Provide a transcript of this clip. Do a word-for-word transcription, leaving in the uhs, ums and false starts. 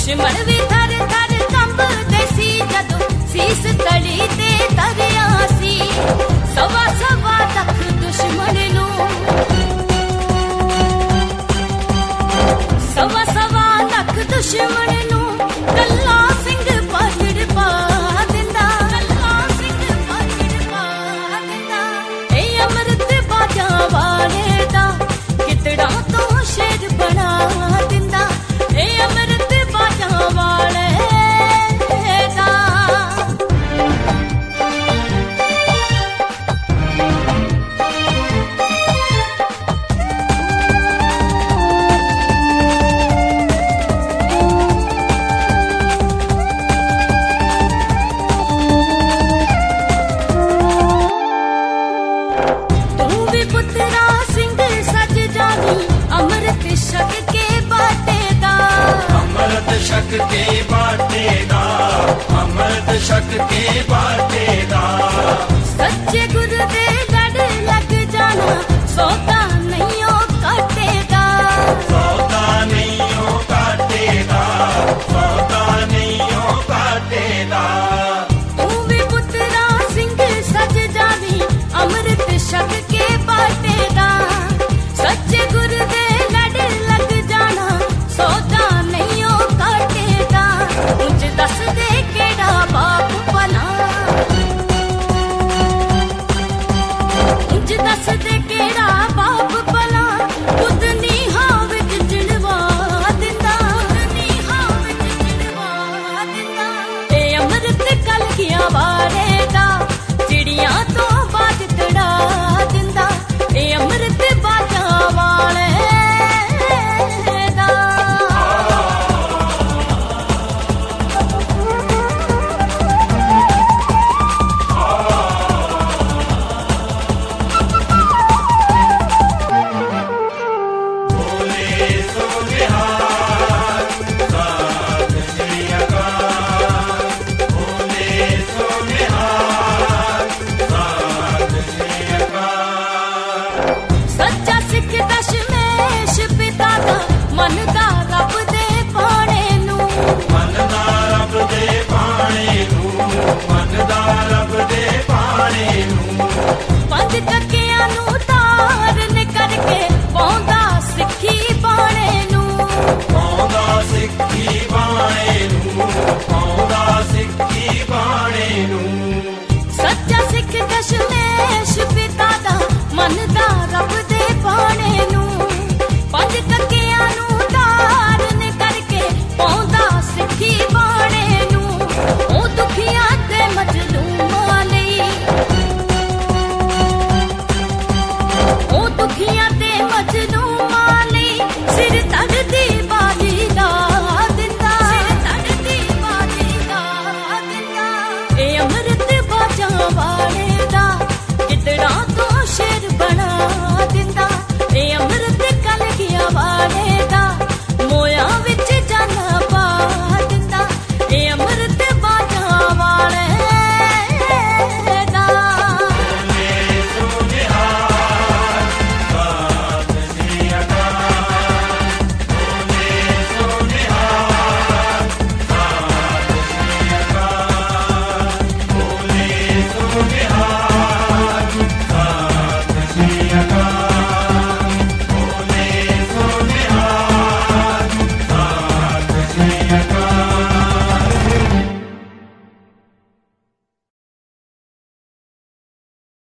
दुश्मन भी थर थर कंबदे सी जदों सीस तली ते तरिया सी सवा सवा लख दुश्मन नूं सवा सवा लख दुश्मन नूं कल्ला सिंह पाछड़ पा दिंदा कल्ला सिंह पाछड़ पा दिंदा ए अमृत बाजा वाले दा कितड़ा तो शेर बना दिंदा ए अमृत बाजा वाले दा शक के बाटेदा अमृत शक के बाटेदा सच्चे गुरु दे गढ़ लग जाना सौदा